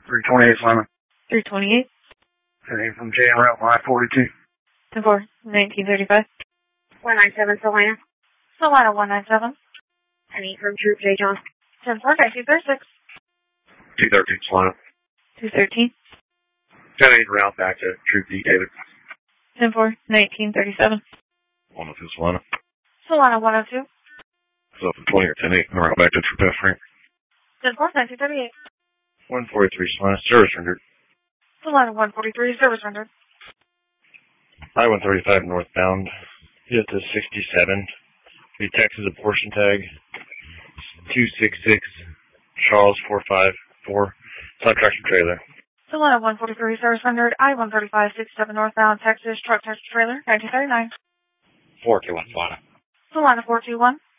328 Simon. 328. Heading from JM Route 542. 10-4, 1935. 197 Salina. Salina 197. Any from Troop J. John. 10-4, 1936. 213 Salina. 213. Heading route back to Troop D. David. 10-4, 1937. 102 Salina. Salina 102. So from 20 or 10-8, route back to Troop F Frank. 10-4, 1938. 143 Salina. Service rendered. Salina 143, service rendered. I-135 northbound. Hit to 67. The Texas a portion tag. 266 Charles 454. Side tractor trailer. Salina 143, service rendered. I-135, 67 northbound, Texas, truck tractor trailer, 1939. 421 Salina. Salina 421.